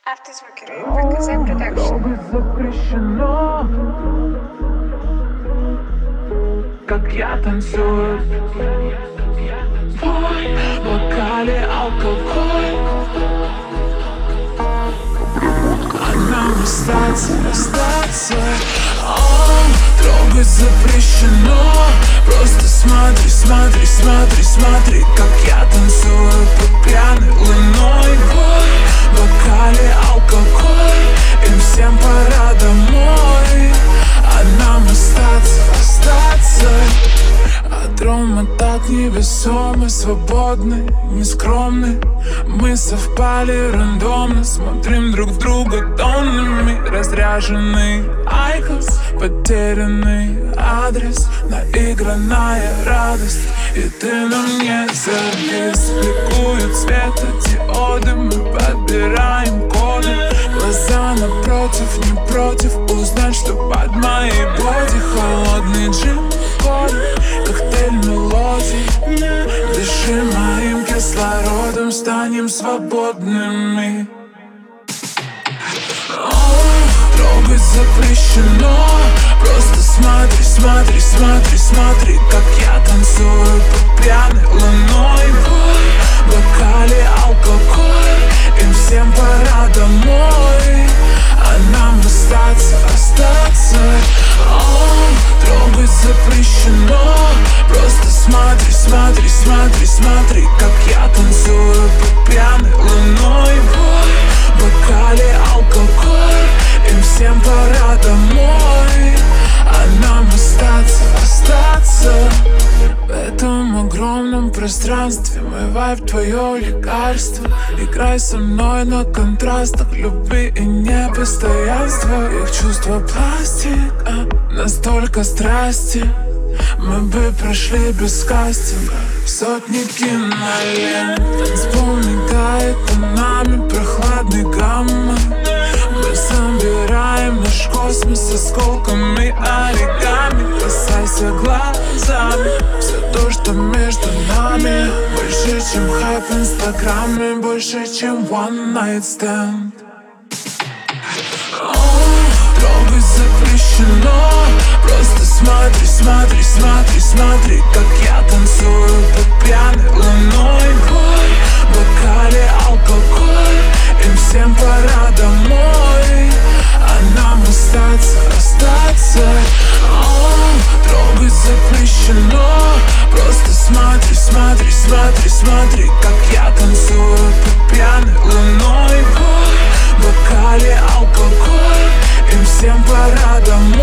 Автозвукеры ВКЗ Продакшн. Трогать запрещено, как я танцую. В твой бокале алкоголь, а нам остаться. Трогать запрещено. Просто смотри, смотри, смотри, смотри, как я танцую под пьяной луной. В бокале алкоголь, им всем пора домой, а нам остаться. От рома так невесомы, свободны, нескромны. Мы совпали рандомно, смотрим друг в друга тоннами. Разряженный айкос, потерянный адрес, наигранная радость. И ты на мне завис, бликуют светодиоды. Мы подбираем коды, глаза напротив, не против узнать, что под моей боди. Холодный джин, коктейль мелодий. Дыши моим кислородом, станем свободными. Трогать запрещено. Просто смотри, смотри, смотри, смотри, как я танцую под пьяной луной. В бокале алкоголь, им всем пора домой, а нам остаться. Трогать запрещено. Просто смотри, смотри, смотри, смотри, как я танцую под пьяной луной. В бокале алкоголь, им всем пора домой, а нам остаться. В этом огромном пространстве мой вайб, твое лекарство. Играй со мной на контрастах любви и непостоянства. Их чувства пластик, настолько страсти. Мы бы прошли без кастинга сотни кинолент. Танцпол мигает тонами прохладной гаммы. Мы собираем наш космос осколками оригами. Касайся глазами все то, что между нами. Больше, чем хайп в инстаграме, больше, чем one night stand. Трогать запрещено. Просто смотри, смотри, смотри, смотри, как я танцую под пьяной луной. В бокале алкоголь, им всем пора домой, а нам остаться. Трогать запрещено. Просто смотри, смотри, смотри, смотри, как я танцую под пьяной луной. В бокале алкоголь, им всем пора домой.